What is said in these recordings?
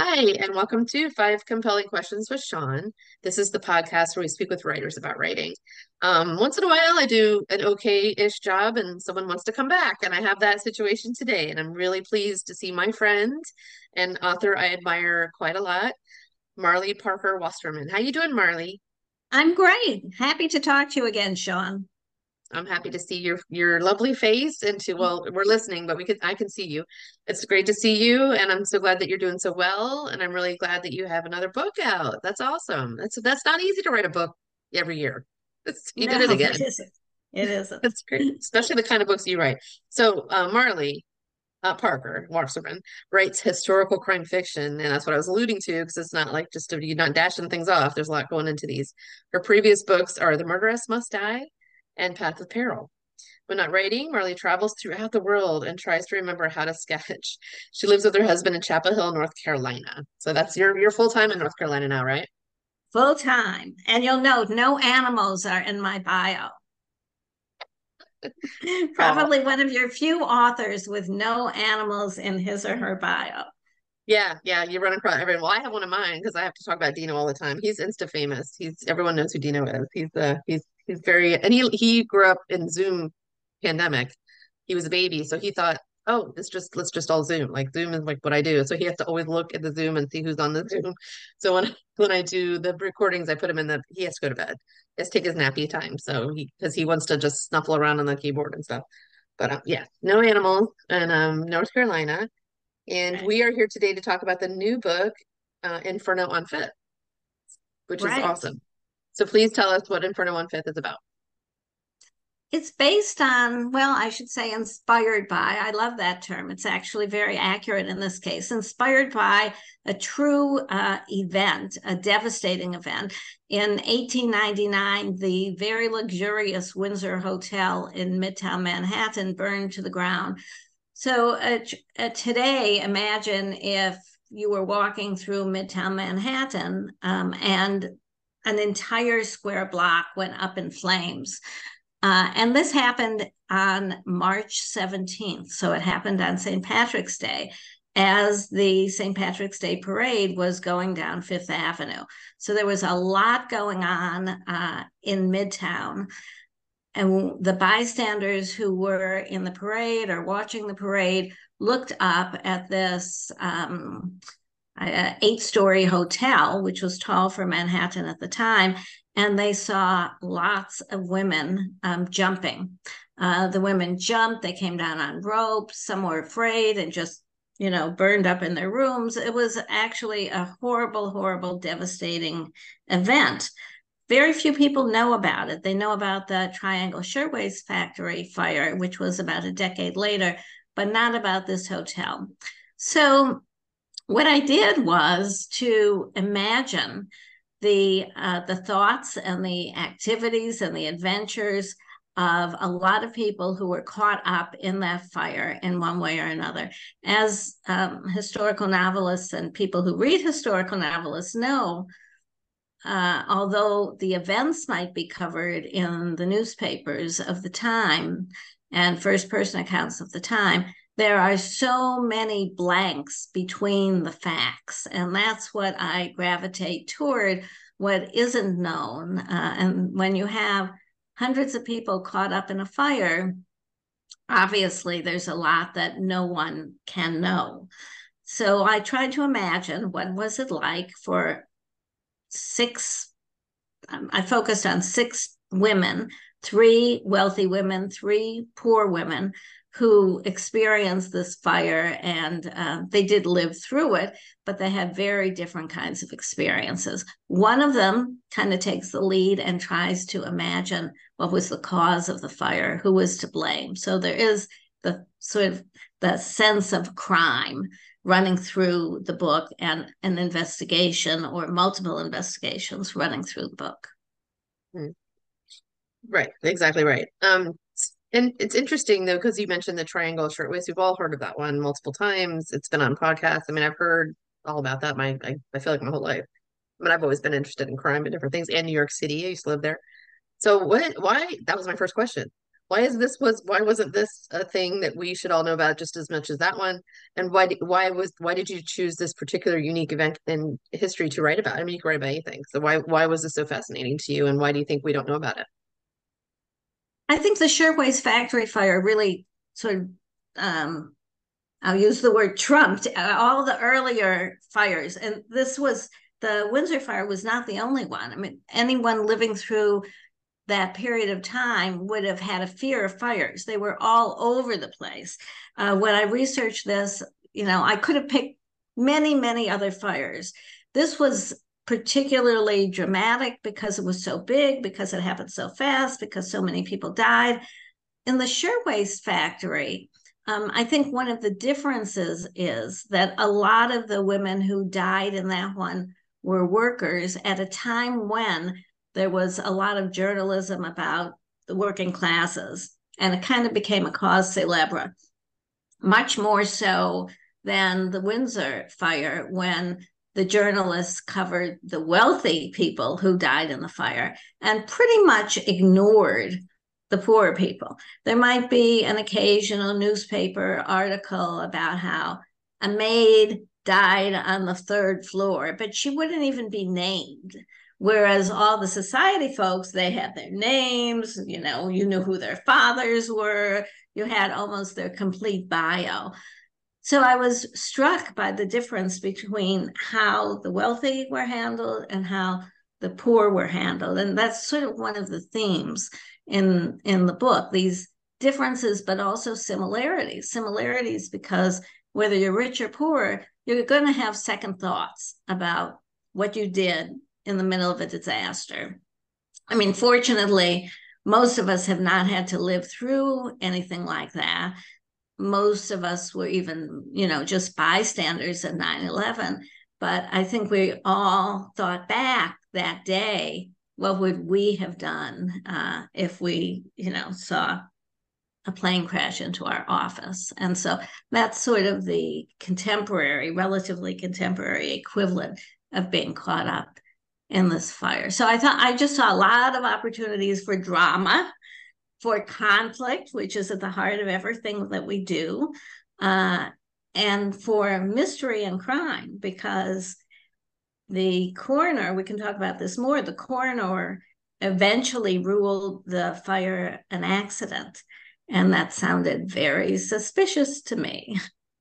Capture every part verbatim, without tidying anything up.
Hi, and welcome to Five Compelling Questions with Sean. This is the podcast where we speak with writers about writing. Um, once in a while, I do an okay-ish job, and someone wants to come back, and I have that situation today. And I'm really pleased to see my friend and author I admire quite a lot, Marley Parker Wasserman. How you doing, Marley? I'm great. Happy to talk to you again, Sean. I'm happy to see your your lovely face and to well, we're listening, but we can I can see you. It's great to see you, and I'm so glad that you're doing so well, and I'm really glad that you have another book out. That's awesome. That's that's not easy to write a book every year. It's, you did it No, again. it isn't. It isn't. That's great, especially the kind of books you write. So, uh, Marley uh, Parker Wasserman writes historical crime fiction, and that's what I was alluding to because it's not like just a, you're not dashing things off. There's a lot going into these. Her previous books are The Murderess Must Die and Path of Peril. When not writing, Marley travels throughout the world and tries to remember how to sketch. She lives with her husband in Chapel Hill, North Carolina. So that's your you're full time in North Carolina now, right? Full time. And you'll note no animals are in my bio. Oh, Probably one of your few authors with no animals in his or her bio. yeah, yeah. You run across everyone. Well, I have one of mine because I have to talk about Dino all the time. He's Insta famous. He's everyone knows who Dino is. He's uh he's he's very and he he grew up in Zoom pandemic. He was a baby, so he thought, oh, it's just let's just all Zoom. Like Zoom is like what I do. So he has to always look at the Zoom and see who's on the Zoom. So when when I do the recordings, I put him in the he has to go to bed. He has to take his nappy time. So he because he wants to just snuffle around on the keyboard and stuff. But um, yeah, no animals in um, North Carolina. And Right. we are here today to talk about the new book, uh, Inferno on Fifth, which is Right. awesome. So please tell us what Inferno on Fifth is about. It's based on, well, I should say inspired by. I love that term. It's actually very accurate in this case. Inspired by a true uh, event, a devastating event. In eighteen ninety-nine, the very luxurious Windsor Hotel in Midtown Manhattan burned to the ground. So uh, uh, today, imagine if you were walking through Midtown Manhattan um, and an entire square block went up in flames. Uh, and this happened on March seventeenth. So it happened on Saint Patrick's Day as the Saint Patrick's Day parade was going down Fifth Avenue. So there was a lot going on uh, in Midtown. And the bystanders who were in the parade or watching the parade looked up at this um, uh, eight story hotel, which was tall for Manhattan at the time, and they saw lots of women um, jumping. Uh, the women jumped, they came down on ropes, some were afraid and just, you know, burned up in their rooms. It was actually a horrible, horrible, devastating event. Very few people know about it. They know about the Triangle Shirtwaist Factory fire, which was about a decade later, but not about this hotel. So what I did was to imagine the uh, the thoughts and the activities and the adventures of a lot of people who were caught up in that fire in one way or another. As um, historical novelists and people who read historical novelists know, uh, although the events might be covered in the newspapers of the time and first person accounts of the time, there are so many blanks between the facts. And that's what I gravitate toward, what isn't known. Uh, and when you have hundreds of people caught up in a fire, obviously there's a lot that no one can know. So I tried to imagine what was it like for six, um, I focused on six women, three wealthy women, three poor women who experienced this fire, and uh, they did live through it, but they had very different kinds of experiences. One of them kind of takes the lead and tries to imagine what was the cause of the fire, who was to blame. So there is the sort of the sense of crime running through the book and an investigation or multiple investigations running through the book. Hmm. Right, exactly right. Um, and it's interesting though, because you mentioned the Triangle Shirtwaist. We've all heard of that one multiple times. It's been on podcasts. I mean, I've heard all about that. My, I, I feel like my whole life. I mean, I've always been interested in crime and different things, and New York City. I used to live there. So what? Why? That was my first question. why is this was why wasn't this a thing that we should all know about just as much as that one? And why d- why was why did you choose this particular unique event in history to write about? I mean, you can write about anything. So why why was this so fascinating to you, and why do you think we don't know about it? I think the Shirtwaist Factory fire really sort of, um, I'll use the word trumped uh, all the earlier fires. And this was, the Windsor fire was not the only one. I mean, anyone living through that period of time would have had a fear of fires. They were all over the place. Uh, when I researched this, you know, I could have picked many, many other fires. This was particularly dramatic because it was so big, because it happened so fast, because so many people died. In the Shirtwaist Factory, um, I think one of the differences is that a lot of the women who died in that one were workers at a time when there was a lot of journalism about the working classes, and it kind of became a cause célèbre, much more so than the Windsor fire, when the journalists covered the wealthy people who died in the fire and pretty much ignored the poor people. There might be an occasional newspaper article about how a maid died on the third floor, but she wouldn't even be named. Whereas all the society folks, they had their names, you know, you knew who their fathers were, you had almost their complete bio. So I was struck by the difference between how the wealthy were handled and how the poor were handled. And that's sort of one of the themes in, in the book, these differences, but also similarities. Similarities because whether you're rich or poor, you're going to have second thoughts about what you did in the middle of a disaster. I mean, fortunately, most of us have not had to live through anything like that. Most of us were even, you know, just bystanders at nine eleven. But I think we all thought back that day, what would we have done uh, if we, you know, saw a plane crash into our office? And so that's sort of the contemporary, relatively contemporary equivalent of being caught up in this fire. So I thought I just saw a lot of opportunities for drama, for conflict, which is at the heart of everything that we do, uh, and for mystery and crime, because the coroner, we can talk about this more, the coroner eventually ruled the fire an accident. And that sounded very suspicious to me.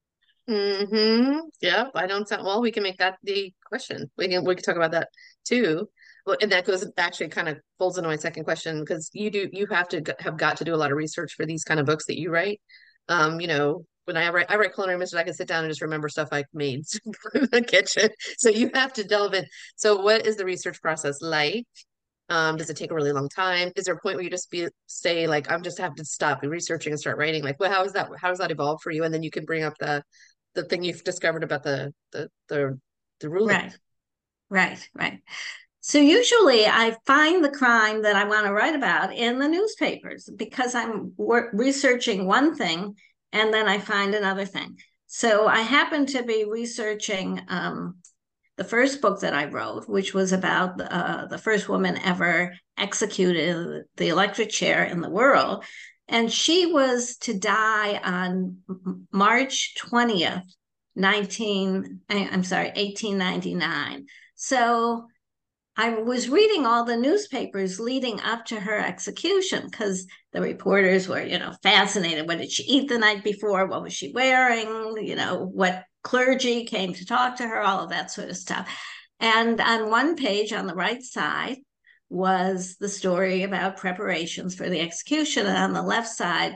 Mm-hmm. Yeah, I don't sound well. We can make that the question. We can we can talk about that too. Well, and that goes actually kind of folds into my second question because you do you have to g- have got to do a lot of research for these kind of books that you write. Um, you know, when I write I write culinary mysteries, I can sit down and just remember stuff I made in the kitchen. So you have to delve in. So what is the research process like? Um, does it take a really long time? Is there a point where you just be say like I'm just have to stop researching and start writing? Like, well, how is that? How does that evolve for you? And then you can bring up the the thing you've discovered about the the the, the ruling. Right, right, right. So usually I find the crime that I want to write about in the newspapers because I'm researching one thing and then I find another thing. So I happen to be researching um, the first book that I wrote, which was about uh, the first woman ever executed the electric chair in the world. And she was to die on March twentieth, nineteen, I'm sorry, eighteen ninety-nine. So I was reading all the newspapers leading up to her execution because the reporters were, you know, fascinated. What did she eat the night before? What was she wearing? You know, what clergy came to talk to her? All of that sort of stuff. And on one page on the right side was the story about preparations for the execution. And on the left side,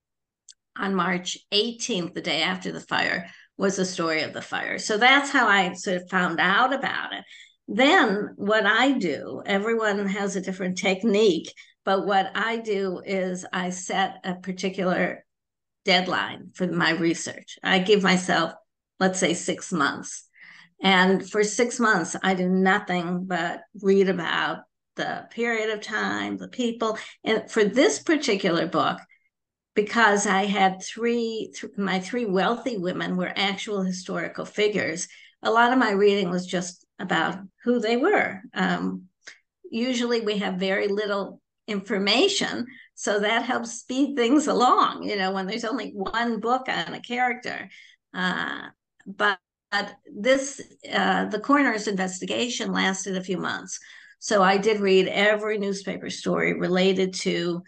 on March eighteenth, the day after the fire, was the story of the fire. So that's how I sort of found out about it. Then what I do, everyone has a different technique, but what I do is I set a particular deadline for my research. I give myself, let's say, six months. And for six months, I do nothing but read about the period of time, the people. And for this particular book, because I had three, th- my three wealthy women were actual historical figures, a lot of my reading was just about who they were. Um, usually we have very little information. So that helps speed things along, you know, when there's only one book on a character. Uh, but, but this, uh, the coroner's investigation lasted a few months. So I did read every newspaper story related to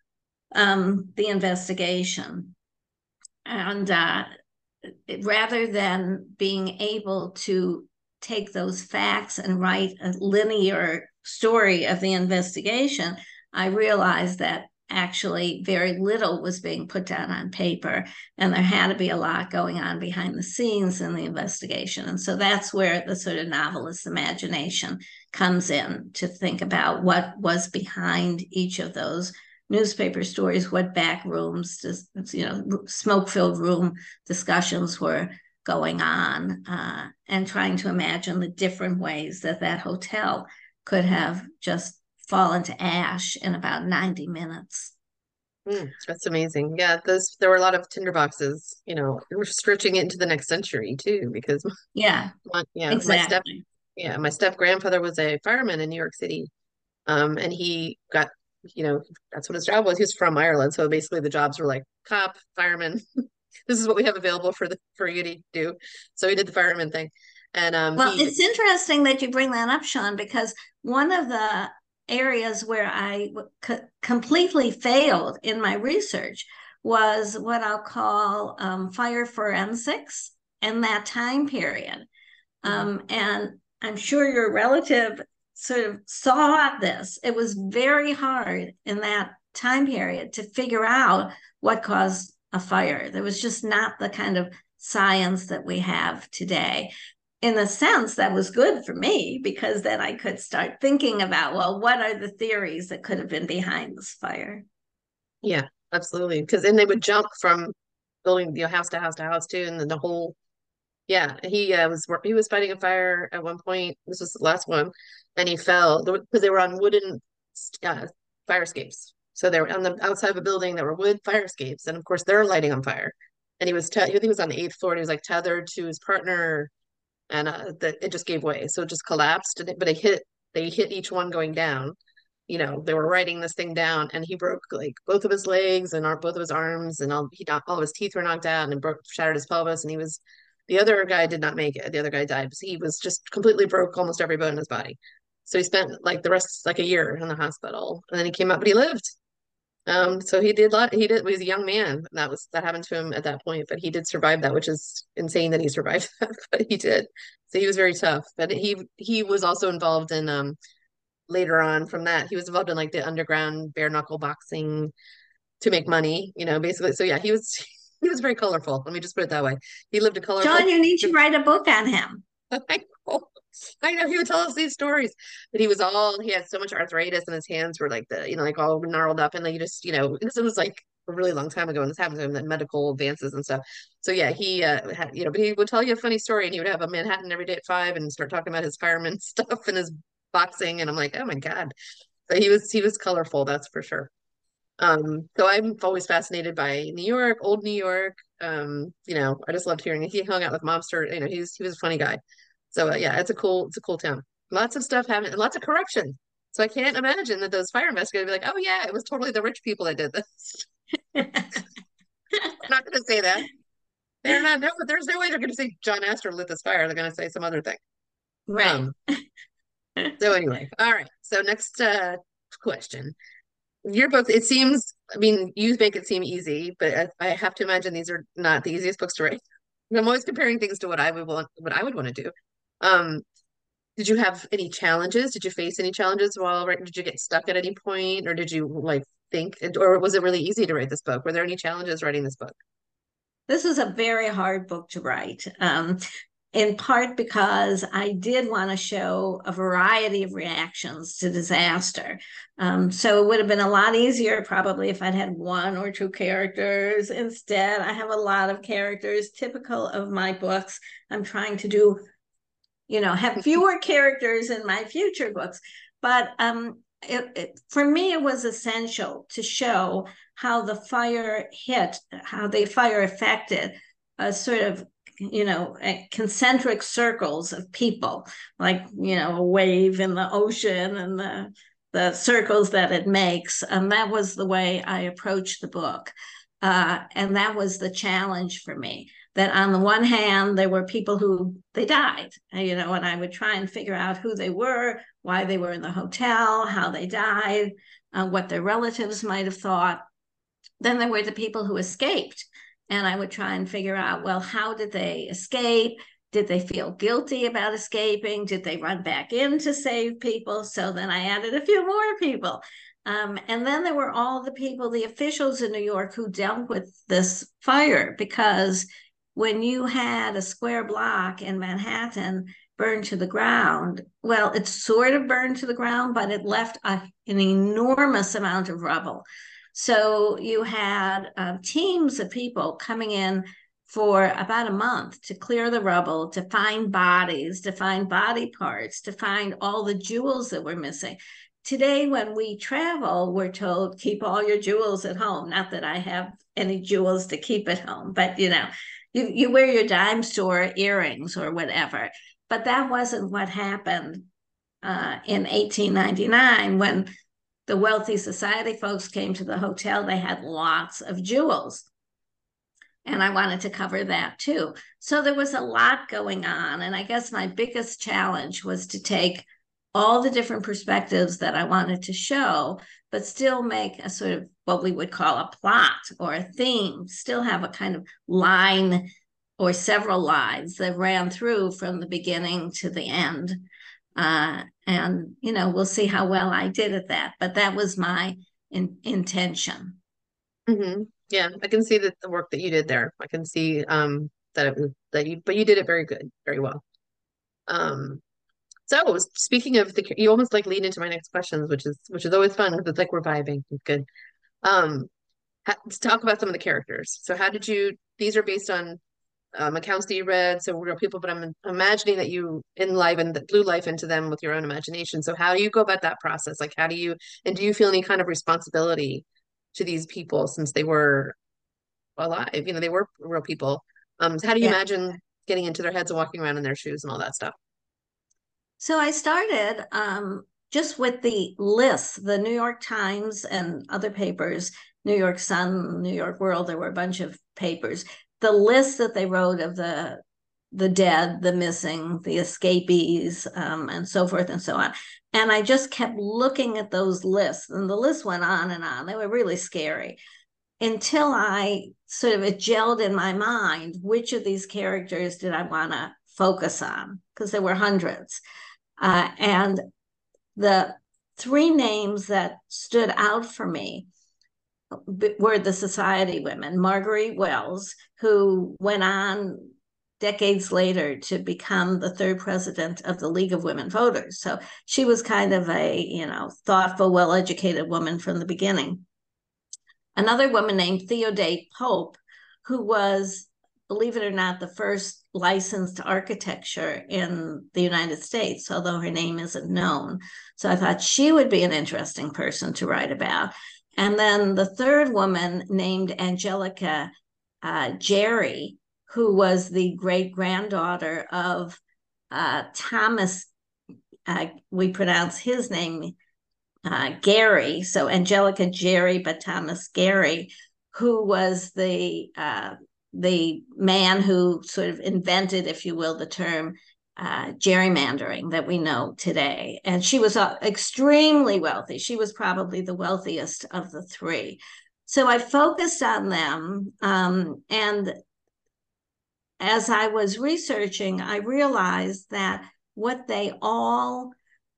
um, the investigation. And uh, rather than being able to take those facts and write a linear story of the investigation, I realized that actually very little was being put down on paper, and there had to be a lot going on behind the scenes in the investigation. And so that's where the sort of novelist's imagination comes in, to think about what was behind each of those newspaper stories, what back rooms, just, you know, smoke-filled room discussions were going on, uh, and trying to imagine the different ways that that hotel could have just fallen to ash in about ninety minutes. Mm, that's amazing. Yeah, those there were a lot of tinderboxes, you know, we're stretching it into the next century too, because Yeah, my, yeah, my step exactly. yeah, my step grandfather was a fireman in New York City. Um, and he got, you know, that's what his job was. He was from Ireland, so basically the jobs were like cop, fireman. This is what we have available for the for you to do. So he did the fireman thing, and um, Well, he it's interesting that you bring that up, Sean, because one of the areas where I completely failed in my research was what I'll call um, fire forensics in that time period. Mhm. Um, and I'm sure your relative sort of saw this. It was very hard in that time period to figure out what caused a fire. There was just not the kind of science that we have today. In a sense, that was good for me, because then I could start thinking about, well, what are the theories that could have been behind this fire? Yeah, absolutely. Because then they would jump from building, you know, house to house to house too, and then the whole yeah, he uh, was he was fighting a fire at one point. This was the last one, and he fell because they were on wooden uh, fire escapes. So they were on the outside of a building that were wood fire escapes, and of course they're lighting on fire. And he was, te- I think he was on the eighth floor, and he was like tethered to his partner, and uh, that it just gave way, so it just collapsed. And it, but they hit they hit each one going down. You know, they were writing this thing down, and he broke like both of his legs and our, both of his arms, and all he all of his teeth were knocked out, and broke shattered his pelvis, and he was the other guy did not make it. The other guy died because he was just completely broke almost every bone in his body. So he spent like the rest like a year in the hospital, and then he came out, but he lived. Um, so he did lot he did he was a young man. That was that happened to him at that point, but he did survive that, which is insane that he survived that, but he did. So he was very tough. But he he was also involved in um later on from that, he was involved in like the underground bare knuckle boxing to make money, you know, basically. So yeah, he was he was very colorful. Let me just put it that way. He lived a John, colorful you need to write a book on him. I know. I know he would tell us these stories, but he was all he had so much arthritis and his hands were like the, you know, like all gnarled up, and like you just, you know, this was like a really long time ago and this happened to him, that medical advances and stuff. So yeah, he uh had, you know, but he would tell you a funny story, and he would have a Manhattan every day at five and start talking about his fireman stuff and his boxing, and I'm like, oh my God. So he was he was colorful, that's for sure. Um, so I'm always fascinated by New York, old New York. Um, you know, I just loved hearing it. He hung out with mobster, you know, he's he was a funny guy. So uh, yeah, it's a cool, it's a cool town. Lots of stuff happening, lots of corruption. So I can't imagine that those fire investigators would be like, oh yeah, it was totally the rich people that did this. I'm not gonna say that. They're not, no, there's no way they're gonna say John Astor lit this fire. They're gonna say some other thing. Right. Um, so anyway, all right. So next uh question. Your book, it seems, I mean, you make it seem easy, but I, I have to imagine these are not the easiest books to write. I'm always comparing things to what I would want, what I would want to do. Um, did you have any challenges? Did you face any challenges while writing? Did you get stuck at any point, or did you like think, or was it really easy to write this book? Were there any challenges writing this book? This is a very hard book to write, um, in part because I did want to show a variety of reactions to disaster. Um, so it would have been a lot easier probably if I'd had one or two characters. Instead, I have a lot of characters, typical of my books. I'm trying to do, you know, have fewer characters in my future books. But um, it, it, for me, it was essential to show how the fire hit, how the fire affected a sort of, you know, concentric circles of people, like, you know, a wave in the ocean and the the circles that it makes. And that was the way I approached the book. Uh, and that was the challenge for me, that on the one hand, there were people who they died, you know, and I would try and figure out who they were, why they were in the hotel, how they died, uh, what their relatives might have thought. Then there were the people who escaped, and I would try and figure out, well, how did they escape? Did they feel guilty about escaping? Did they run back in to save people? So then I added a few more people. Um, and then there were all the people, the officials in New York who dealt with this fire, because when you had a square block in Manhattan burned to the ground, well, it sort of burned to the ground, but it left a, an enormous amount of rubble. So you had uh, teams of people coming in for about a month to clear the rubble, to find bodies, to find body parts, to find all the jewels that were missing. Today, when we travel, we're told, keep all your jewels at home. Not that I have any jewels to keep at home, but you know, you, you wear your dime store earrings or whatever. But that wasn't what happened uh, in eighteen ninety-nine when the wealthy society folks came to the hotel. They had lots of jewels. And I wanted to cover that too. So there was a lot going on. And I guess my biggest challenge was to take all the different perspectives that I wanted to show, but still make a sort of what we would call a plot or a theme, still have a kind of line or several lines that ran through from the beginning to the end. Uh, and, you know, we'll see how well I did at that. But that was my in, intention. Mm-hmm. Yeah, I can see that the work that you did there. I can see um, that it was that you, but you did it very good, very well. Um, So speaking of the, you almost like lead into my next questions, which is which is always fun because it's like we're vibing. It's good. Um, ha, let's talk about some of the characters. So how did you? These are based on um, accounts that you read, so real people. But I'm imagining that you enlivened, that blew life into them with your own imagination. So how do you go about that process? Like, how do you? And do you feel any kind of responsibility to these people since they were alive? You know, they were real people. Um, so how do you Yeah. imagine getting into their heads and walking around in their shoes and all that stuff? So I started um, just with the lists, the New York Times and other papers, New York Sun, New York World, there were a bunch of papers. The lists that they wrote of the the dead, the missing, the escapees, um, and so forth and so on. And I just kept looking at those lists, and the list went on and on. They were really scary until I sort of, it gelled in my mind, which of these characters did I want to focus on? Because there were hundreds. Uh, and the three names that stood out for me were the society women. Marguerite Wells, who went on decades later to become the third president of the League of Women Voters. So she was kind of a, you know, thoughtful, well-educated woman from the beginning. Another woman named Theodate Pope, who was, believe it or not, the first licensed architecture in the United States, although her name isn't known. So I thought she would be an interesting person to write about. And then the third woman named Angelica uh, Gerry, who was the great-granddaughter of uh, Thomas, uh, we pronounce his name uh, Gary, so Angelica Gerry, but Thomas Gary, who was the uh, the man who sort of invented, if you will, the term uh, gerrymandering that we know today. And she was uh, extremely wealthy. She was probably the wealthiest of the three. So I focused on them. Um, and as I was researching, I realized that what they all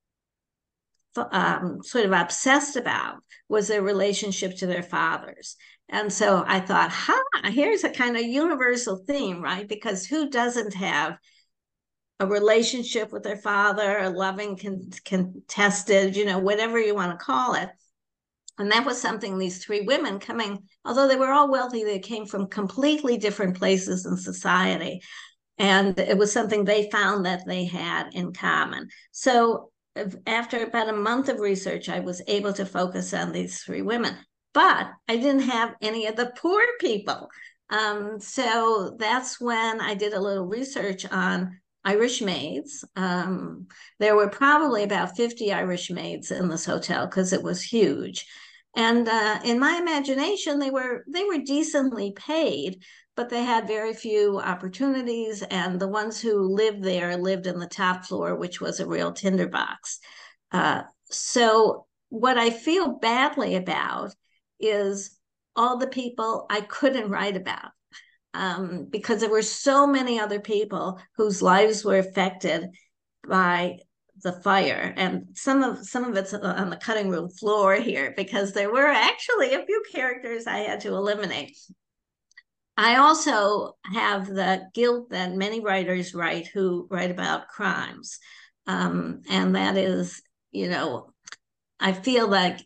um, sort of obsessed about was their relationship to their fathers. And so I thought, ha, here's a kind of universal theme, right? Because who doesn't have a relationship with their father, a loving, con- contested, you know, whatever you want to call it. And that was something these three women coming, although they were all wealthy, they came from completely different places in society. And it was something they found that they had in common. So after about a month of research, I was able to focus on these three women. But I didn't have any of the poor people. Um, so that's when I did a little research on Irish maids. Um, there were probably about fifty Irish maids in this hotel because it was huge. And uh, in my imagination, they were they were decently paid, but they had very few opportunities. And the ones who lived there lived in the top floor, which was a real tinderbox. Uh, so what I feel badly about is all the people I couldn't write about, um, because there were so many other people whose lives were affected by the fire, and some of some of it's on the cutting room floor here because there were actually a few characters I had to eliminate. I also have the guilt that many writers write who write about crimes, um, and that is, you know, I feel like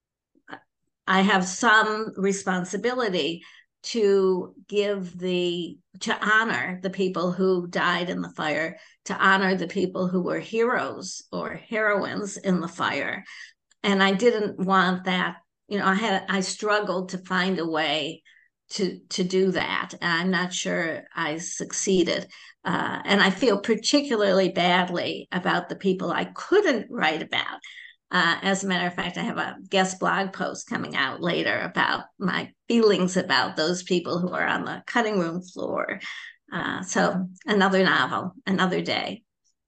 I have some responsibility to give the to honor the people who died in the fire, to honor the people who were heroes or heroines in the fire. And I didn't want that, you know, I had I struggled to find a way to to do that. I'm not sure I succeeded. Uh, and I feel particularly badly about the people I couldn't write about. Uh, as a matter of fact, I have a guest blog post coming out later about my feelings about those people who are on the cutting room floor. Uh, so another novel, another day.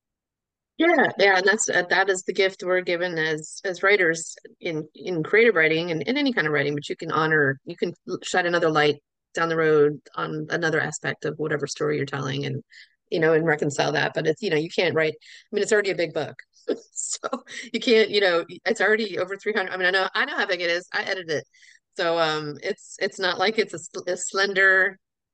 Yeah, yeah, and that's uh, that is the gift we're given as as writers in in creative writing and in any kind of writing. But you can honor, you can shed another light down the road on another aspect of whatever story you're telling, and you know, and reconcile that. But it's, you know, you can't write. I mean, it's already a big book, so you can't. You know, it's already over three hundred. I mean, I know I know how big it is. I edited it, so um, it's it's not like it's a, a slender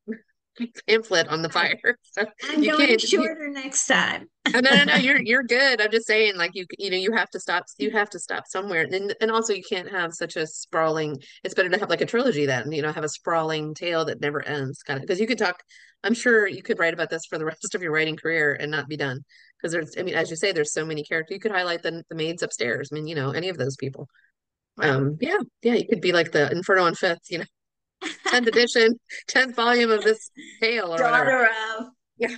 pamphlet on the fire. So I'm you going can't. You, shorter next time. Oh, no, no, no, you're you're good. I'm just saying, like you, you know, you have to stop. You have to stop somewhere, and and also you can't have such a sprawling. It's better to have like a trilogy then, you know, have a sprawling tale that never ends, kind of. Because you could talk. I'm sure you could write about this for the rest of your writing career and not be done. Because there's, I mean, as you say, there's so many characters. You could highlight the the maids upstairs. I mean, you know, any of those people. Right. Um, yeah, yeah, you could be like the Inferno on Fifth, you know, tenth edition, tenth volume of this tale or whatever. Daughter of. Yeah.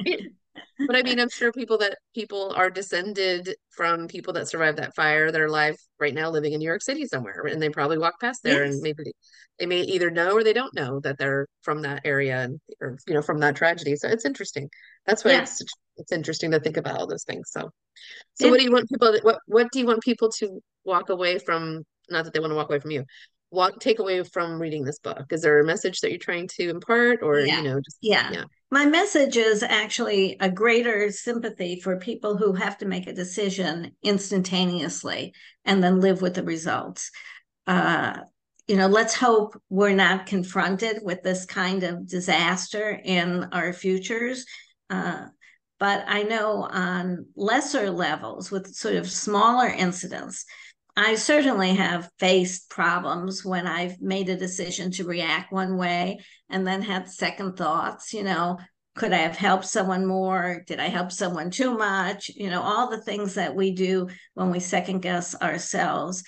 But I mean, I'm sure people that people are descended from people that survived that fire that are alive right now living in New York City somewhere. And they probably walk past there and Yes. maybe they, they may either know or they don't know that they're from that area and or you know, from that tragedy. So it's interesting. That's why Yeah. it's it's interesting to think about all those things. So so what Yeah. do you want people what what do you want people to walk away from? Not that they want to walk away from you. Walk take away from reading this book. Is there a message that you're trying to impart or you Yeah. know, just Yeah. yeah. My message is actually a greater sympathy for people who have to make a decision instantaneously and then live with the results. Uh, you know, let's hope we're not confronted with this kind of disaster in our futures. Uh, but I know on lesser levels, with sort of smaller incidents, I certainly have faced problems when I've made a decision to react one way and then had second thoughts, you know, could I have helped someone more? Did I help someone too much? You know, all the things that we do when we second guess ourselves.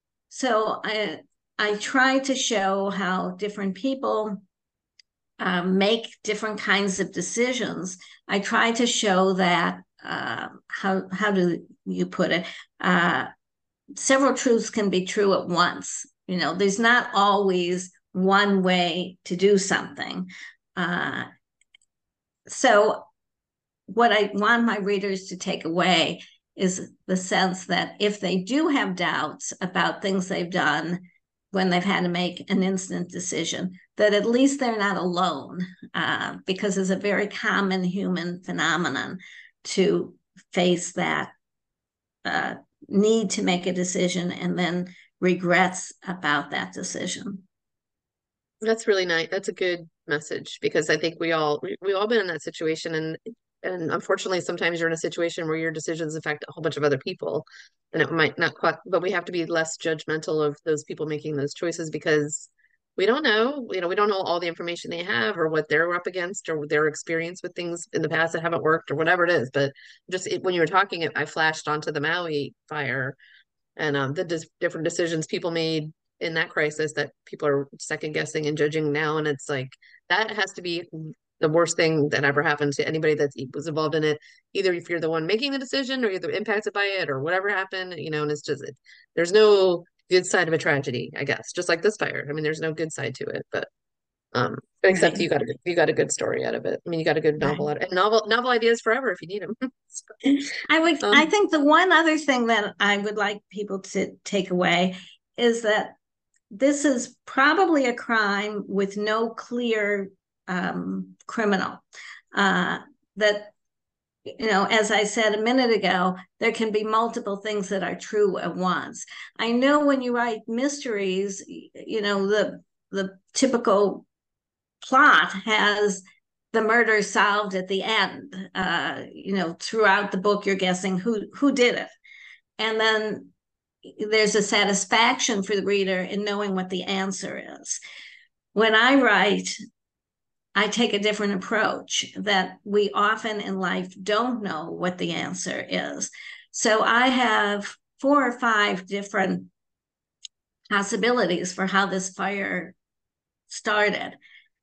So I I try to show how different people uh, make different kinds of decisions. I try to show that uh, how how do you put it? Uh, several truths can be true at once. You know, there's not always one way to do something. Uh, so, what I want my readers to take away is the sense that if they do have doubts about things they've done when they've had to make an instant decision, that at least they're not alone, uh, because it's a very common human phenomenon to face that uh, need to make a decision and then regrets about that decision. That's really nice. That's a good message because I think we all we, we all been in that situation and and unfortunately sometimes you're in a situation where your decisions affect a whole bunch of other people and it might not quite but we have to be less judgmental of those people making those choices because we don't know, you know, we don't know all the information they have or what they're up against or their experience with things in the past that haven't worked or whatever it is. But just it, when you were talking, I flashed onto the Maui fire and um, the dis different decisions people made in that crisis that people are second guessing and judging now. And it's like that has to be the worst thing that ever happened to anybody that was involved in it. Either if you're the one making the decision or you're impacted by it or whatever happened, you know, and it's just, it, there's no good side of a tragedy, I guess, just like this fire. I mean, there's no good side to it, but um, except Right. you got a you got a good story out of it. I mean, you got a good novel Right. out of it. And novel novel ideas forever if you need them. I would, So, I um, think the one other thing that I would like people to take away is that this is probably a crime with no clear um, criminal. Uh, that, you know, as I said a minute ago, there can be multiple things that are true at once. I know when you write mysteries, you know, the the typical plot has the murder solved at the end. Uh, you know, throughout the book, you're guessing who who did it, and then there's a satisfaction for the reader in knowing what the answer is. When I write, I take a different approach that we often in life don't know what the answer is. So I have four or five different possibilities for how this fire started.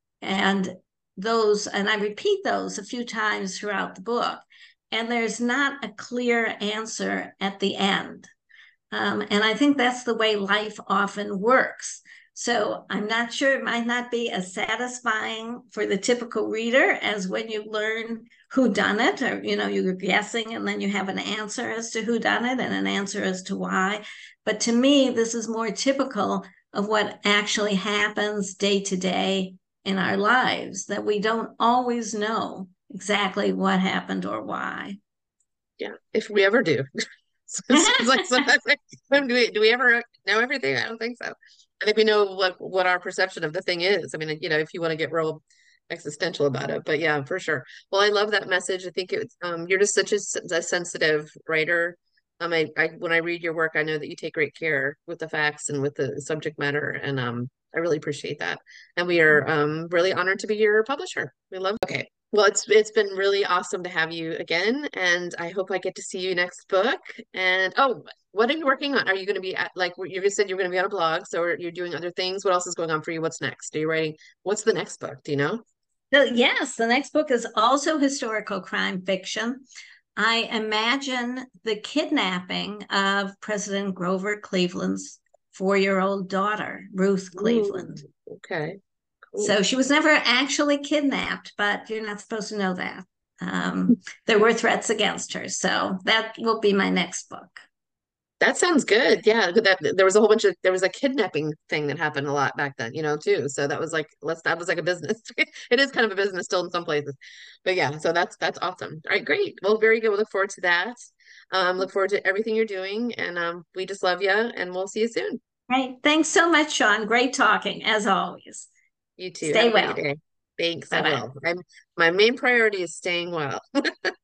And those, and I repeat those a few times throughout the book. And there's not a clear answer at the end. Um, and I think that's the way life often works. So I'm not sure, it might not be as satisfying for the typical reader as when you learn who done it, or, you know, you're guessing and then you have an answer as to who done it and an answer as to why. But to me, this is more typical of what actually happens day to day in our lives, that we don't always know exactly what happened or why. yeah, if we ever do. It's like sometimes like, do we do we ever know everything? I don't think so. I think we know what what our perception of the thing is. I mean, you know, if you want to get real existential about it, but yeah, for sure. Well, I love that message. I think it's um you're just such a, a sensitive writer. Um, I, I when I read your work, I know that you take great care with the facts and with the subject matter, and um, I really appreciate that. And we are um really honored to be your publisher. We love. Okay. Well, it's it's been really awesome to have you again, and I hope I get to see you next book. And oh, what are you working on? Are you going to be at, like you just said you're going to be on a blog, so you're doing other things? What else is going on for you? What's next? Are you writing? What's the next book? Do you know? So, yes, the next book is also historical crime fiction. I imagine the kidnapping of President Grover Cleveland's four year old daughter, Ruth Ooh, Cleveland. okay, cool. So she was never actually kidnapped, but you're not supposed to know that. Um, there were threats against her. So that will be my next book. That sounds good. Yeah, that there was a whole bunch of there was a kidnapping thing that happened a lot back then, you know, too. So that was like let's that was like a business. It is kind of a business still in some places. But yeah, so that's that's awesome. All right, great. Well, very good. We'll look forward to that. Um, look forward to everything you're doing, and um, we just love you, and we'll see you soon. Right. Thanks so much, Sean. Great talking, as always. You too. Have Stay a great well. day. Thanks. I Bye bye. will. I'm my main priority is staying well.